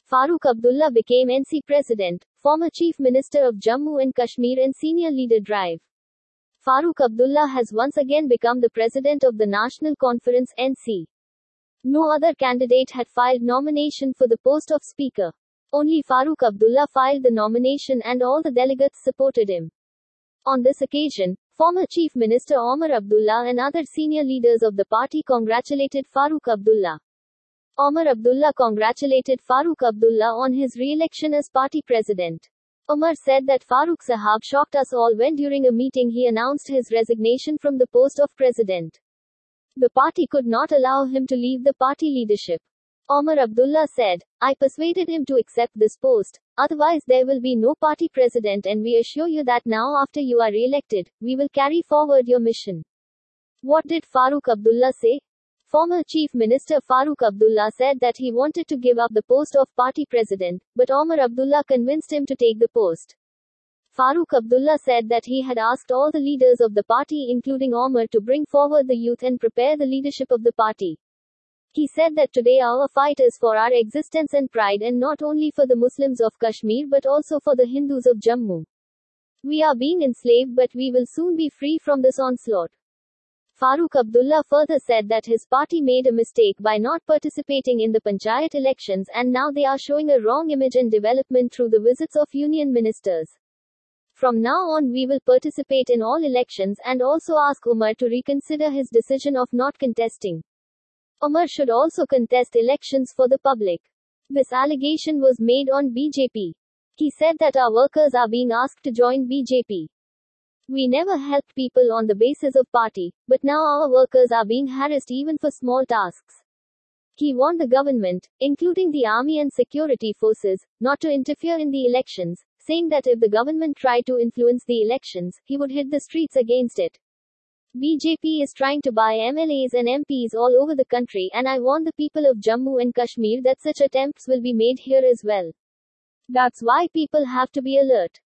Farooq Abdullah became NC President, former Chief Minister of Jammu and Kashmir and senior leader Drive. Farooq Abdullah has once again become the President of the National Conference NC. No other candidate had filed nomination for the post of Speaker. Only Farooq Abdullah filed the nomination and all the delegates supported him. On this occasion, former Chief Minister Omar Abdullah and other senior leaders of the party congratulated Farooq Abdullah. Omar Abdullah congratulated Farooq Abdullah on his re-election as party president. Omar said that Farooq Sahab shocked us all when during a meeting he announced his resignation from the post of president. The party could not allow him to leave the party leadership. Omar Abdullah said, "I persuaded him to accept this post, otherwise there will be no party president, and we assure you that now after you are re-elected, we will carry forward your mission." What did Farooq Abdullah say? Former Chief Minister Farooq Abdullah said that he wanted to give up the post of party president, but Omar Abdullah convinced him to take the post. Farooq Abdullah said that he had asked all the leaders of the party including Omar to bring forward the youth and prepare the leadership of the party. He said that today our fight is for our existence and pride, and not only for the Muslims of Kashmir but also for the Hindus of Jammu. We are being enslaved, but we will soon be free from this onslaught. Farooq Abdullah further said that his party made a mistake by not participating in the Panchayat elections, and now they are showing a wrong image and development through the visits of union ministers. From now on we will participate in all elections and also ask Umar to reconsider his decision of not contesting. Umar should also contest elections for the public. This allegation was made on BJP. He said that our workers are being asked to join BJP. We never helped people on the basis of party, but now our workers are being harassed even for small tasks. He warned the government, including the army and security forces, not to interfere in the elections, saying that if the government tried to influence the elections, he would hit the streets against it. BJP is trying to buy MLAs and MPs all over the country, and I warn the people of Jammu and Kashmir that such attempts will be made here as well. That's why people have to be alert.